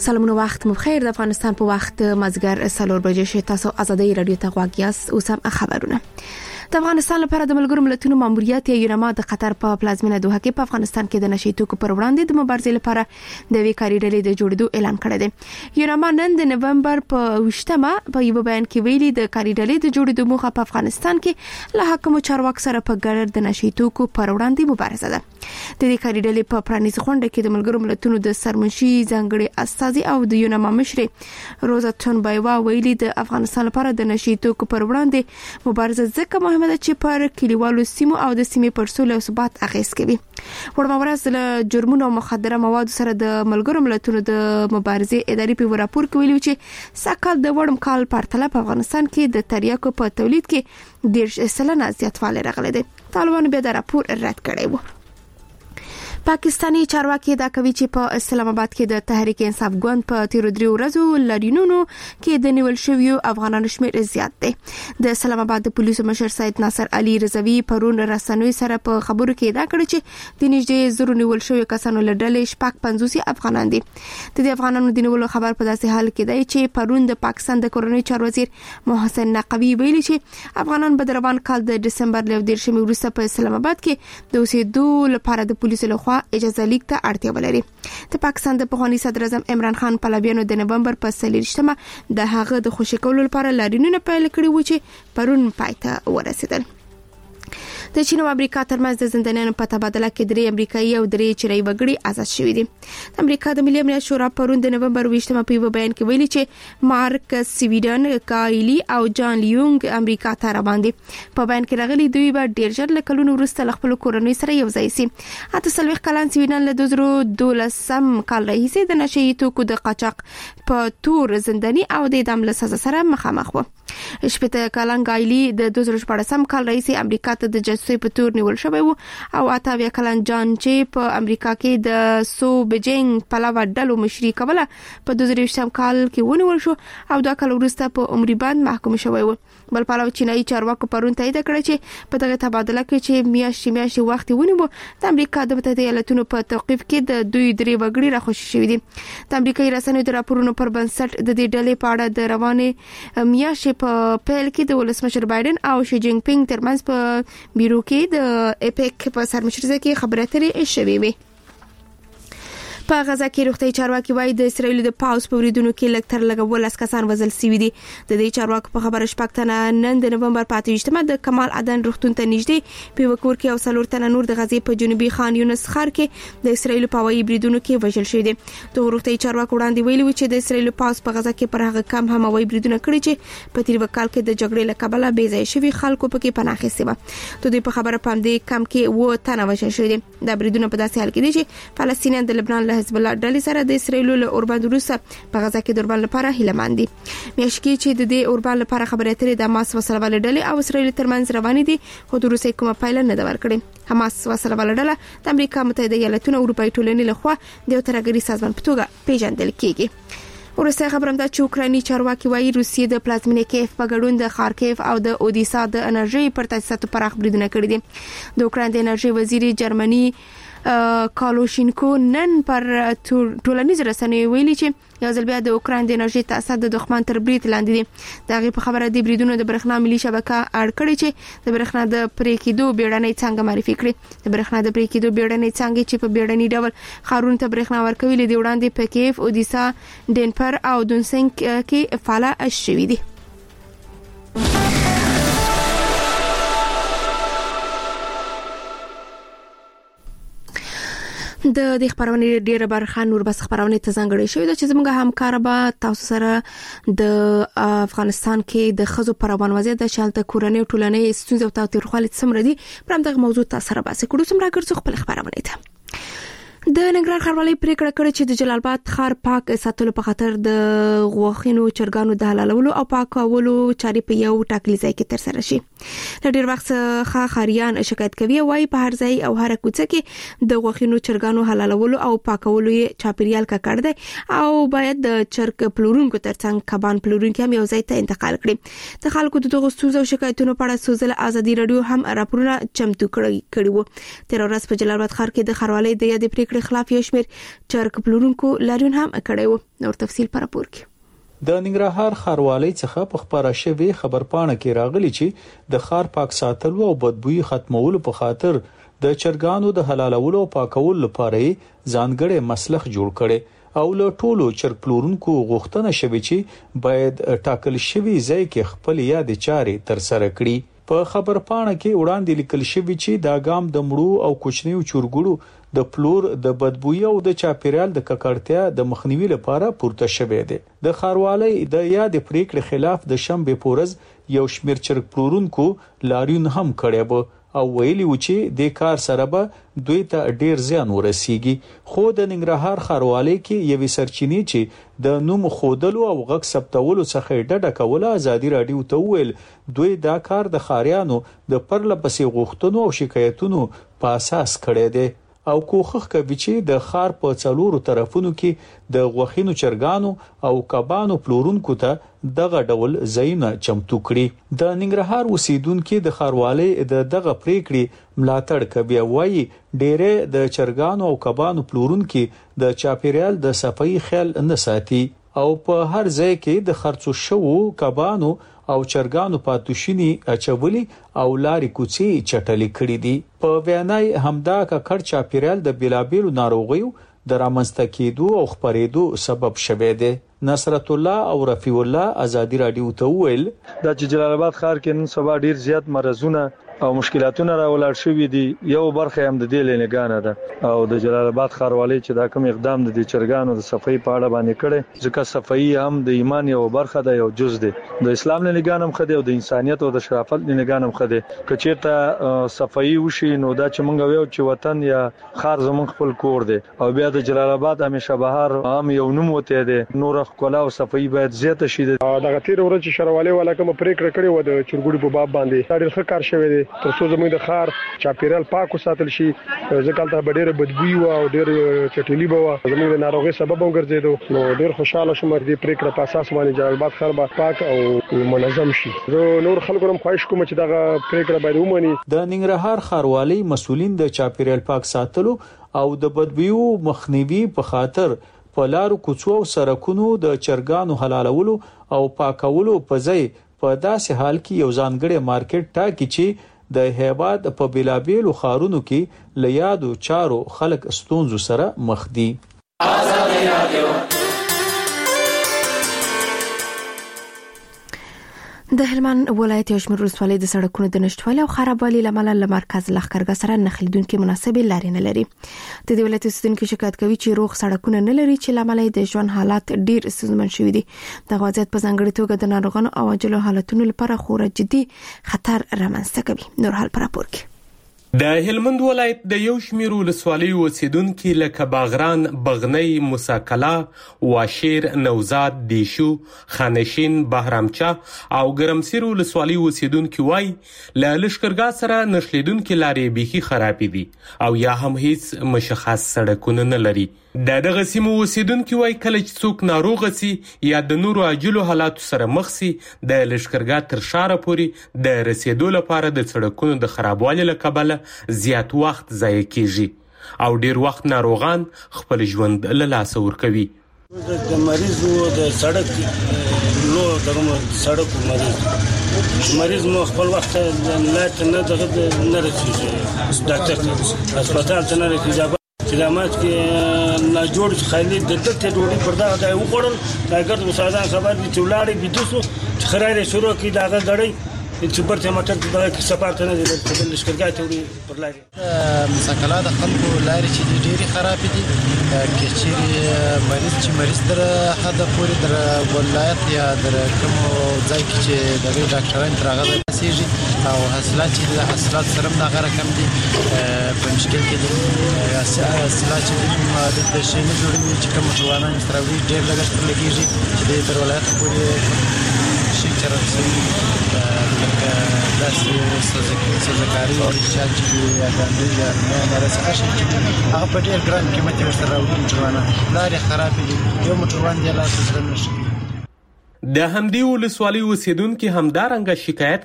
سلامونه وخت مو بخیر. د افغانستان په وخت مازیګر 4 بجې شي. تاسو ازادي رادیو ته غواړئ اوس هم خبرونه. د افغانستان لپاره د ملګرو ملتونو ماموریت یونما د قطر په پلازمینه دوحه کې په افغانستان کې د نشي توکو پر وړاندې د مبارزې لپاره د وکاري ډلې د جوړېدو اعلان کړی دی. یونما نن د نومبر په 28مه په یو بیان کې ویلي د کاري ډلې د جوړېدو موخه په افغانستان کې له حکومت چارواکو سره په ګډه د نشي توکو پر وړاندې مبارزه ده. د دې کاري ډلې په پرانیزي غونډه کې د ملګرو ملتونو د سرمنشي ځانګړي استازي او د یونما مشر روزا تونبایوا ویلي د افغانستان لپاره د نشي توکو پر وړاندې مبارزه ځکه مهمه ده چې پر کلیوالو سیمو او د سیمې پر سولې او ثبات اغیز کوي. ورمورز له جرمونو او مخدره موادو سره د ملګرو ملتونو د مبارزې ادارې په راپور کې ویلي چې سکهال د وړم کال پرتله په افغانستان کې د تریاکو په تولید کې 10% زیاتوالی راغلی دی. طالبانو بیا د راپور رد کړی و. پاکستانی چارواکي دا کوي چې په اسلام آباد کې د تحریک انصاف ګوند په تیرو 3 ورځو لارینونو کې د نیول شویو افغانانو شمېر زیات دی. د اسلام آباد د پولیسو مشر سید ناصر علي رضوی پرون رسنوي سره په خبرو کې دا کړی چې د نږدې زرو نیول شویو کسانو له ډلې 50 افغانان دي. د افغانانو د نیولو خبر په داسې حال کې دی چې پرون د پاکستان د کورنۍ چارو وزیر محسن نقوی ویلي چې افغانان به د روان کال د دسمبر 11 وروسته په اسلام آباد کې د اوسېدو لپاره د پولیسو لخوا اجازه لیک ته اړتیا ولري. د پاکستان د پخوانی صدر اعظم عمران خان پلویانو د نومبر په 23مه د هغه د خوشی کولو لپاره لارینونه پیل کړي و چې پرون پایته ورسېدل. د چین او امریکا ترمنځ د زندانیانو په تبادله کې 3 امریکایي او 3 چینایي وګړي آزاد شوي دي. د امریکا د ملي امنیت شورا پرون د نومبر 28مه په یو بیان کې ویلي چې مارک سویډن کایلی او جان لیونګ امریکا ته روان دي. په بیان کې راغلي دوی به ډیر ژر له کلونو وروسته له خپل کورنۍ سره یو ځای شي. اته سلويخ کلان سویډن له 2012 کال راهیسې د نشي توکو د قاچاق په تور زنداني او د اعدام له سزا سره مخامخ و. شپته کلان کایلی د 2014 کال راهیسې امریکا ته د جاسوسي په تور نیول شوی و او اته کلان جان چې په امریکا کې د سو بجینګ پلاوا ډلو مشري کوله په 2020 کال کې ونیول شو او 2 کال وروسته په عمري باندې محکوم شوی و. بل پلاو چینایي چارواکو پرون تایید کړ چې په دغه تبادله کې چې میاشتې وخت ونیو د امریکا د متحده ایالاتونو په توقيف کې د دوی 3 وګړي راخوشي شوی دي. د امریکایي رسنیو د راپورونو پر بنسټ د دې ډلې په اړه د روانې میاشتې په پیل کې د ولسمشر بایدن او شي جینګ پینګ ترمنځ په بیرو کې د اپیک په سرمشرۍ کې خبرې اترې شوې وي. په غزا کې روغتي چارواکي وایي د اسرایل د پاوز په وریدونو کې لکتر لګول اسکسان وزل سوي دي. د دې چارواکو په خبره شپږتنه نن د نومبر 28مه د کمال عدن روغتون ته نږدې په وکور کې او سلورتنه نور د غزې په جنوبي خان یونس ښار کې د اسرایل په وایي بریدونو کې وژل شوی دي. د روغتي چارواکو وړاندې ویلي و چې د اسرایل پاوز په غزا کې پر هغه کم هم وایي بریدونه کړی چې په تیر وکال کې د جګړې له کبله بې ځای شوی خلکو پکې پناه اخیستې و. د دې په خبره پاندې کم کې و تنه وژل شوی دي. د بریدونو په داسې حال کې دي چې فلسطینیان د لبنان له حزب الله ډلې سره د اسرایل له اوربند روسه په غزا کې د اوربند لپاره هیلمن دي. میاشکې چې د دې اوربند لپاره خبرې اترې د حماس وسلوال ډلې او اسرایل ترمنځ روانې دي خو د روسي کومه پایله نه ده ورکړې. حماس وسلوال ډله د امریکا متحده ایالاتونو او اروپای ټولنې لخوا د یو ترهګري سازمان په توګه پیژندل کیږي. ورسته خبرم ده چې اوکرایني چارواکي وایي روسیې د پلازمینې کیف په ګډون د خارکیف او د اودیسا د انرژي پر تاسیساتو پراخ بریدونه کړي دي. د اوکراین د انرژي وزیر جرمني کالوشینکو نن پر ټولنیز رسنیو ویلي چې یو ځل بیا د اوکراین د انرژي تاسیسات د دښمن تر برید لاندې دي. دغه په خبره دی بریدونو د برېښنا ملي شبکه اړ کړی چې د برېښنا د پرې کېدو بیړنۍ څنګه معرفي کړي. د برېښنا د پرې کېدو بیړنۍ څنګه چې په بیړنۍ ډول خارونو ته برېښنا ورکوي لدی وړاندې په کیف اودیسا ډنپر او دونسنګ کې فعال شوي دي. د دې خبرونه ډیره برخه نور بس خبرونه ته ځانګړې شوې ده چې زموږ همکار به تاسو سره د افغانستان کې د خزو پروان وضعیت د شالته کورنۍ ټولنې ستونزې او تاوتریخوالي څومره دي پر همدغه موضوع تاسو سره بحث کوو. څومره ګرځو خپل خبرونه ده. د ننګرهار ښاروالۍ پریکړه کړې چې د جلال آباد ښار پاک ساتلو په خاطر د غوښینو چرګانو د حلالولو او پاکولو چارې په یو ټاکلي ځای کې ترسره شي. ډېر وخت څخه خاریان شکایت کوي وای په هر ځای او هر کوڅه کې د غوښینو چرګانو حلالولو او پاکولو یې چاپیریال ککړ دی او باید د چرګ پلورونکو ترڅنګ کبان پلورونکو هم یو ځای ته انتقال کړي د خلکو دغه ستونزو او شکایتونو په اړه سوزل ازادي رادیو هم راپورونه چمتو کړي وو. تر ورځ په جلال آباد ښار کې د خاروالۍ د یادې پریکړې خلاف یو شمېر چرګ پلورونکو لاریون هم کړی وو. نور تفصیل پر راپور کې د ننګرهار خاروالۍ څخه په خبره شوی خبرپاڼه کې راغلی چې د خار پاک ساتلو او بدبوئی ختمولو په خاطر د چرګانو د حلالولو او پاکولو لپاره ځانګړي مسلخ جوړ کړي او له ټولو چرګ پلورونکو غوښتنه شوی چې باید ټاکل شوی ځای کې خپل یاد چارې تر سره کړي. په خبرپاڼه کې وړاندې لیکل شوی چې دا ګام د مړو او کوچنیو چرګړو د پلور د بدبوئی او د چاپیریال د ککړتیا د مخنیوي لپاره پورته شوی دی. د خاروالۍ د یاد پریکړې خلاف د شنبه پورز یو شمېر چرګ پلورونکو لاریون هم کړی و او ویلي و چې د کار سره به دوی ته ډیر زیان ورسیږي. خو د ننګرهار خاروالۍ کې یوې سرچینې چې د نوم خودلو او غږ ثبتولو څخه ډډه کوله ازادي رادیو ته ویل دوی دا کار د خاریانو د پرلپسې غوښتنو او شکایتونو په اساس کړی دی او کوښښ کوي چې د خار په څلورو طرفونو کې د غوښینو چرګانو او کبانو پلورونکو ته دغه ډول ځایونه چمتو کړي. د ننګرهار اوسیدونکو د خاروالۍ دغه پریکړې ملاتړ کوي وایي ډېر د چرګانو او کبانو پلورونکو د چاپیریال د صفائی خیال نه ساتي او په هر ځای کې د خرڅو شوو کبانو او چرګانو پاتوشنی اچولي او لاري کوڅې چټلې کړې دي. په بیانای همدا ککړ چاپیریال د بلابلو ناروغیو د رامنځته کېدو او خپرېدو سبب شوه دی. نصرت الله او رفیع الله ازادي رادیو ته ویل د جلال آباد ښار کې نن سبا ډیر زیات مرزونه او مشکلاتونه راولاړ شوې دي. یو برخه هم د دې لنګانه ده او د جلال آباد خاروالۍ چې دا کوم اقدام د چرګانو د صفائی په اړه باندې کړي ځکه صفائی هم د ایمان یو برخه ده یو جز ده د اسلام لنګانم خده او د انسانيت او د شرافت لنګانم خده کچېرته صفائی وشي نو دا چې مونږ ویو چې وطن یا خار زمون خپل کور دی او بیا د جلال آباد همیشه بهار عام یو نوم وته دی نور خپل او صفائی باید زیاته شي. دغه تیر ورځ چې شروالۍ والا کوم پریکړه کړې و د چرګوړي په باب باندې ډېر ښه کار شوی دی تر څو زموږ د خار چاپیریال پاک وساتل شي. ځکه ته ډېر بدبوئی او ډېر چټلی به زموږ د ناروغي سبب وګرځیدو نو ډېر خوشاله شوم د پریکړه په اساس باندې جلال آباد خار به پاک او منظم شي. زه نور خلکو هم خواهش کوم چې دغه پریکړه باید ومني. د ننګرهار خاروالۍ مسولین د چاپیریال پاک ساتلو او د بدبوئی مخنیوي په خاطر په لارو کوڅو او سړکونو د چرګانو حلالولو او پاکولو په ځای په داسې حال کې یو ځانګړی مارکیټ ټاکي چې د هیواد په بلابلو خارونو کې لیادو چارو خلک ستونزو سره مخ دي. آزادي رادیو د هلمند ولایت یو شمېر ولسوالۍ د سړکونو د نشټوالي او خرابوالي لامل له مرکز لښکرګاه سره نښلېدونکو مناسبې لارې نه لري. د دې ولایت اوسیدونکو شکایت کوي چې روغ سړکونه نه لري چې لامل د ژوند حالات ډیر ستونزمن شوي دي. د وضعیت په ځانګړي توګه د ناروغانو او عاجلو حالتونو لپاره خورا جدي خطر رامنځته کوي. نور حال پر راپور کې د هلمند ولایت د یو شمېر ولسوالیو اوسیدونکو لکه باغران، بغنی، موساکلا، واشیر، نوزاد، دیشو، خانشین، بهرامچا او ګرمسیر ولسوالیو اوسیدونکو وای له لښکرګاه سره نښلېدونکو لارې بیخي خرابې دي او یا هم هیڅ مشخص سړکونه نه لري. دغه سیمو اوسیدونکو وای کله چې څوک ناروغ سي یا د نورو عاجلو حالاتو سره مخ سي د لښکرګاه تر شاره پورې د رسیدو لپاره د سړکونو د خرابوالي له کبله زیات وخت ضایع کیږي او ډیر وخت ناروغان خپل ژوند له لاسه ورکوي. د مریضو د سړک لو دغه سړک مریض مو خپل وخت نه رسیږي ډاکټر هسپتال ته نه رسیږي خدمات کې نه جوړ خالي د دته ډوډۍ پر دا ځای وخوړل دا ګرځو ساده خبر دي چې ولاړې بيدوسو چې خرایره شروع کی دا غړې چې برته ماټر ته دا سفارت نه دي د لشکرګاه ته پر لاري مسکلا د خلکو لاري چې ډېری خراب دي کې چې مریض در حد پورې در ولایت یا در کوم ځای کې چې د ډاکټرانو ترغه رسیږي او حاصلات چې د حاصلات سره نه غره کم دي په مشکل کې دي حاصلات چې د شي نه جوړوي چې کوم ځوانان تروي ډېر لګښت لګیږي چې د ولایت پورې شي چرته داسې سزکاري او چا چې یا ګاندې یا نه راځي چې هغه په ډېر ګران قیمت ورسره راوړي موټروانان لارې خراب دي یو موټروان دی لاس سره نشي. د همدې ولسوالۍ اوسیدونکو همدارنګه شکایت